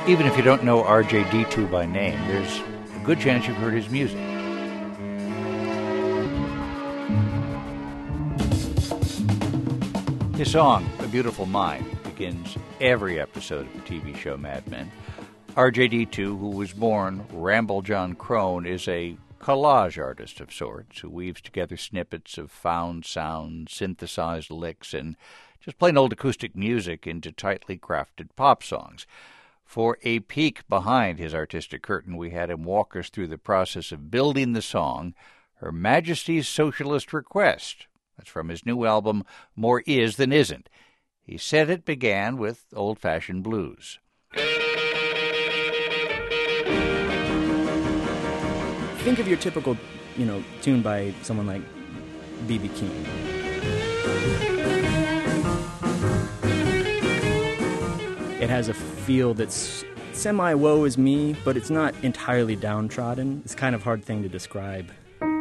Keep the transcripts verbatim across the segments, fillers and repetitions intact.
Even if you don't know R J D two by name, there's a good chance you've heard his music. His song, A Beautiful Mind, begins every episode of the T V show Mad Men. R J D two, who was born Ramble John Crone, is a collage artist of sorts who weaves together snippets of found sound, synthesized licks, and just plain old acoustic music into tightly crafted pop songs. For a peek behind his artistic curtain, we had him walk us through the process of building the song, Her Majesty's Socialist Request. That's from his new album, More Is Than Isn't. He said it began with old-fashioned blues. Think of your typical, you know, tune by someone like B B King. It has a feel that's semi-woe is me, but it's not entirely downtrodden. It's kind of a hard thing to describe.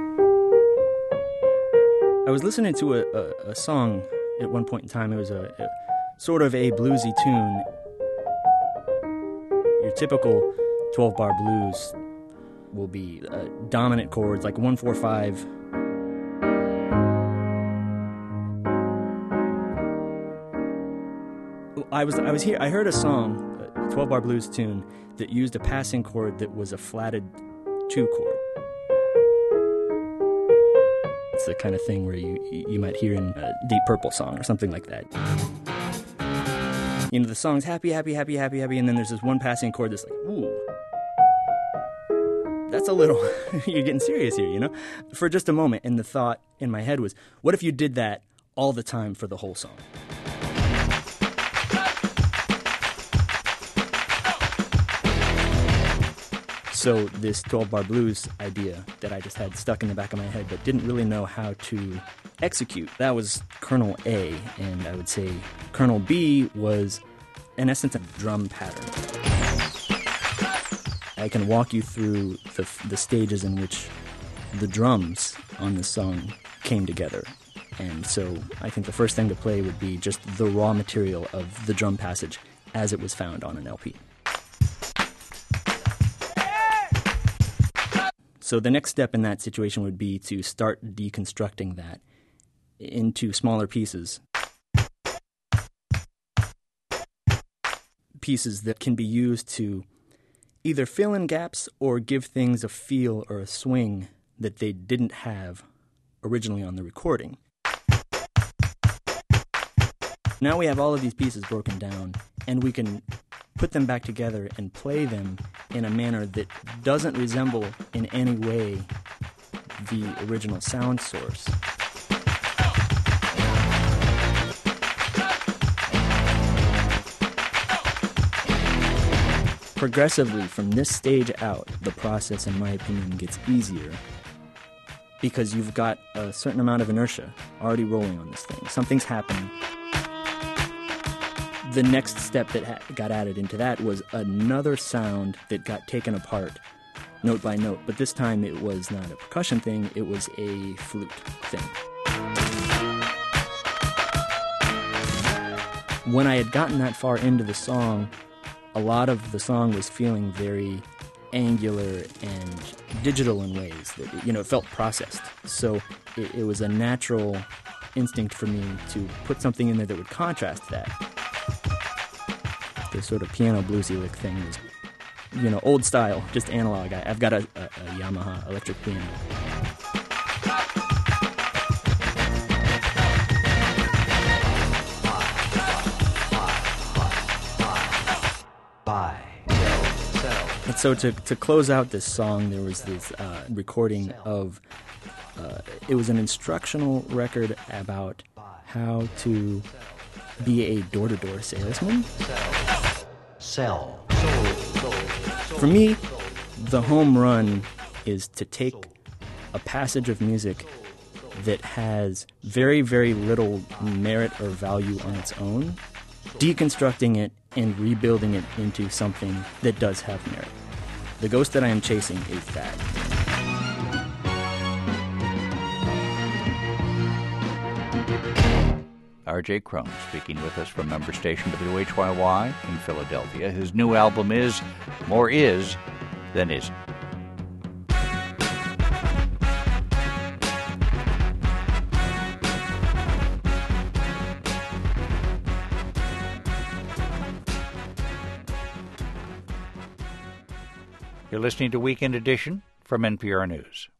I was listening to a, a, a song at one point in time. It was a, a sort of a bluesy tune. Your typical twelve-bar blues will be uh, dominant chords, like one, four, five. I was I was here. I heard a song, a twelve-bar blues tune, that used a passing chord that was a flatted two chord. It's the kind of thing where you you might hear in a Deep Purple song or something like that. You know, the song's happy, happy, happy, happy, happy, and then there's this one passing chord that's like, ooh. That's a little, you're getting serious here, you know? For just a moment, and the thought in my head was, what if you did that all the time for the whole song? So this twelve-bar blues idea that I just had stuck in the back of my head but didn't really know how to execute, that was kernel A, and I would say kernel B was, in essence, a drum pattern. I can walk you through the, the stages in which the drums on this song came together. And so I think the first thing to play would be just the raw material of the drum passage as it was found on an L P. So the next step in that situation would be to start deconstructing that into smaller pieces. Pieces that can be used to either fill in gaps or give things a feel or a swing that they didn't have originally on the recording. Now we have all of these pieces broken down, and we can put them back together and play them in a manner that doesn't resemble in any way the original sound source. Progressively, from this stage out, the process, in my opinion, gets easier because you've got a certain amount of inertia already rolling on this thing. Something's happening. The next step that ha- got added into that was another sound that got taken apart note by note, but this time it was not a percussion thing, it was a flute thing. When I had gotten that far into the song, a lot of the song was feeling very angular and digital in ways that, you know, it felt processed. So it, it was a natural instinct for me to put something in there that would contrast that. The sort of piano bluesy lick thing was, you know, old style, just analog. I, I've got a, a, a Yamaha electric piano. And so to to close out this song, there was this uh, recording of, uh, it was an instructional record about how to be a door-to-door salesman. Sell. For me, the home run is to take a passage of music that has very, very little merit or value on its own, deconstructing it and rebuilding it into something that does have merit. The ghost that I am chasing is that. R J Crone speaking with us from member station W H Y Y in Philadelphia. His new album is More Is Than Isn't. You're listening to Weekend Edition from N P R News.